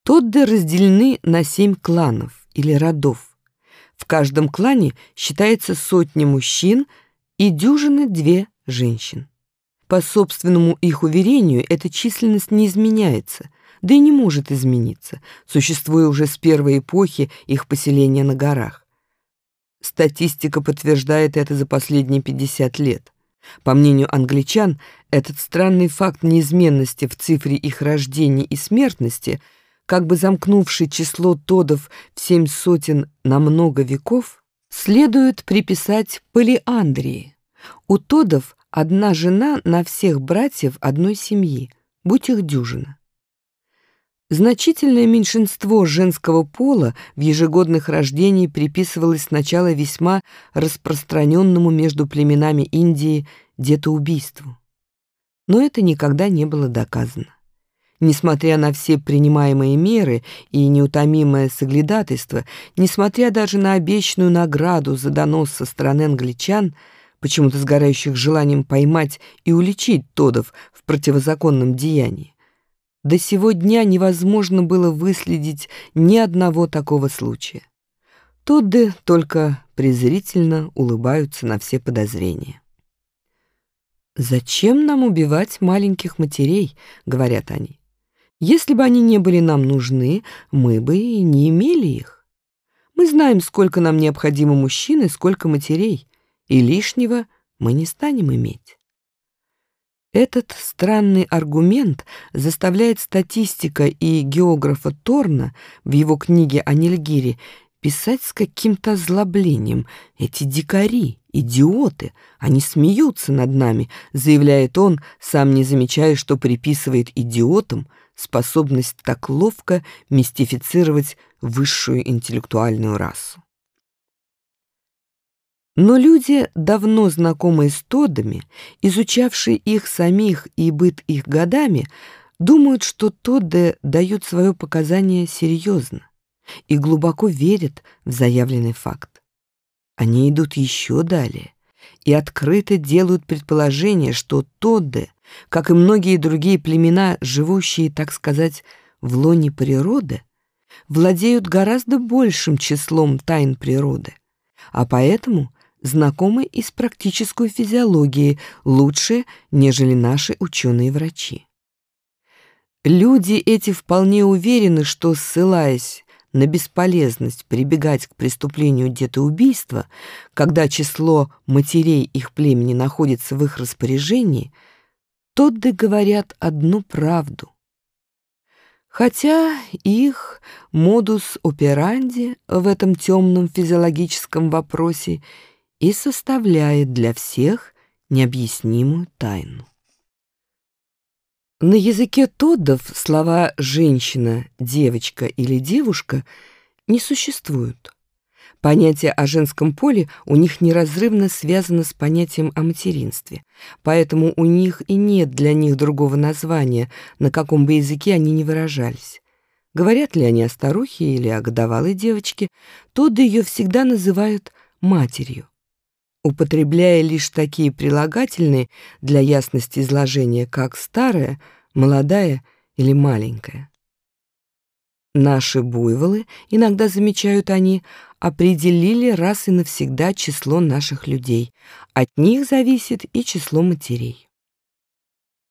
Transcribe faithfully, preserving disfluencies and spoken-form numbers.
Тодды разделены на семь кланов или родов. В каждом клане считается сотня мужчин и дюжины две женщин. По собственному их уверению, эта численность не изменяется, да и не может измениться, существуя уже с первой эпохи их поселения на горах. Статистика подтверждает это за последние пятьдесят лет. По мнению англичан, этот странный факт неизменности в цифре их рождения и смертности, как бы замкнувший число тодов в семь сотен на много веков, следует приписать полиандрии. У тодов одна жена на всех братьев одной семьи, будь их дюжина. Значительное меньшинство женского пола в ежегодных рождениях приписывалось сначала весьма распространенному между племенами Индии детоубийству. Но это никогда не было доказано. Несмотря на все принимаемые меры и неутомимое соглядатайство, несмотря даже на обещанную награду за донос со стороны англичан, почему-то сгорающих желанием поймать и уличить тодов в противозаконном деянии, до сего дня невозможно было выследить ни одного такого случая. Тодды только презрительно улыбаются на все подозрения. «Зачем нам убивать маленьких матерей?» — говорят они. «Если бы они не были нам нужны, мы бы и не имели их. Мы знаем, сколько нам необходимо мужчин и сколько матерей, и лишнего мы не станем иметь». Этот странный аргумент заставляет статистика и географа Торна в его книге о Нильгире писать с каким-то озлоблением. «Эти дикари, идиоты, они смеются над нами», заявляет он, сам не замечая, что приписывает идиотам способность так ловко мистифицировать высшую интеллектуальную расу. Но люди, давно знакомые с тодами, изучавшие их самих и быт их годами, думают, что тодды дают свое показание серьезно и глубоко верят в заявленный факт. Они идут еще далее и открыто делают предположение, что тодды, как и многие другие племена, живущие, так сказать, в лоне природы, владеют гораздо большим числом тайн природы, а поэтому знакомы и с практической физиологией лучше, нежели наши ученые-врачи. Люди эти вполне уверены, что, ссылаясь на бесполезность прибегать к преступлению детоубийства, когда число матерей их племени находится в их распоряжении, тодды говорят одну правду. Хотя их модус операнди в этом темном физиологическом вопросе и составляет для всех необъяснимую тайну. На языке тоддов слова «женщина», «девочка» или «девушка» не существуют. Понятие о женском поле у них неразрывно связано с понятием о материнстве, поэтому у них и нет для них другого названия, на каком бы языке они ни выражались. Говорят ли они о старухе или о годовалой девочке, тодды ее всегда называют матерью, употребляя лишь такие прилагательные для ясности изложения, как старая, молодая или маленькая. Наши буйволы, иногда замечают они, определили раз и навсегда число наших людей. От них зависит и число матерей.